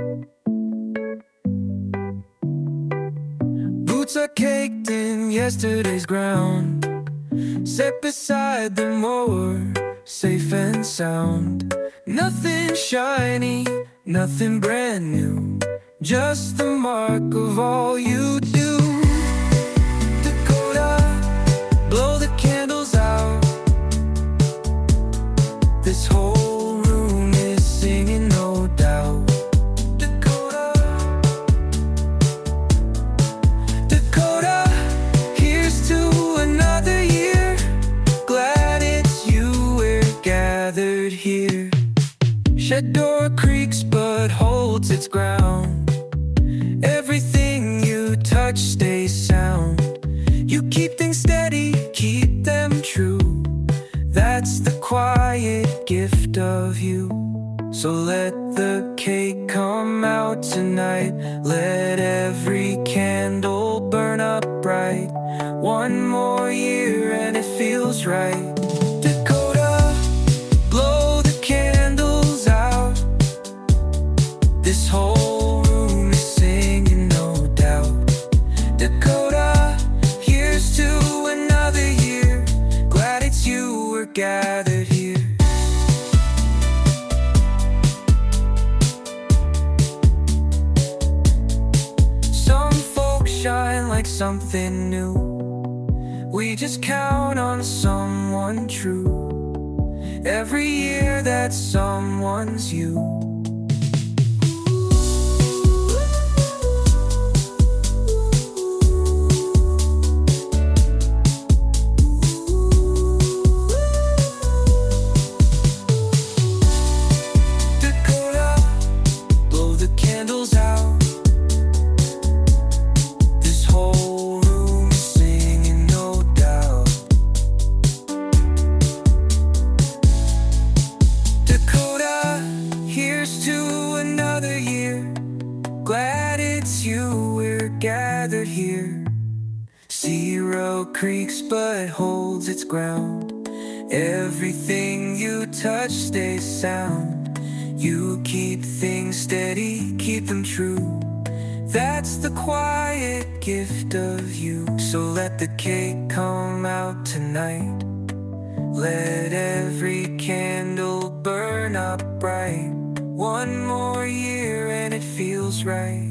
Boots are caked in yesterday's ground, set beside the mower, safe and sound. Nothing shiny, nothing brand new, just the mark of all you do. Dakota, blow the candles out. This whole room is singing, no doubt. Dakota, Dakota, here's to another year. Glad it's you, we're gathered here. Shed door creaks but holds its ground. Everything you touch stays sound. You keep things steady, keep them true. That's the quiet gift of you. So let the cake come out tonight. Let every candle burn up bright. One more year and it feels right. Dakota, blow the candles out. This whole room is singing, no doubt. Dakota, here's to another year. Glad it's you, we're gathered here. Some folks shine like something new. We just count on someone true. Every year that someone's you. Glad it's you, we're gathered here. Zero creaks but holds its ground. Everything you touch stays sound. You keep things steady, keep them true. That's the quiet gift of you. So let the cake come out tonight. Let every candle burn up bright. One more year and it feels right.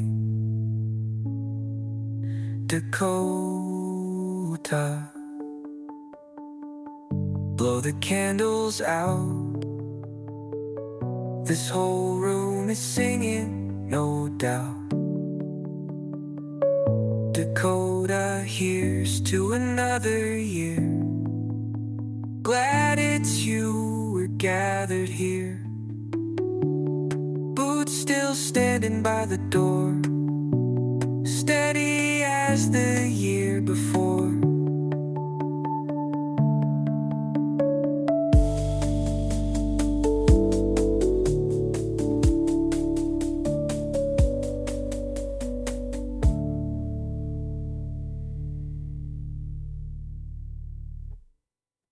Dakota, blow the candles out. This whole room is singing, no doubt. Dakota, here's to another year. Glad it's you, we're gathered here. Boots still standing by the door, steady as the year before.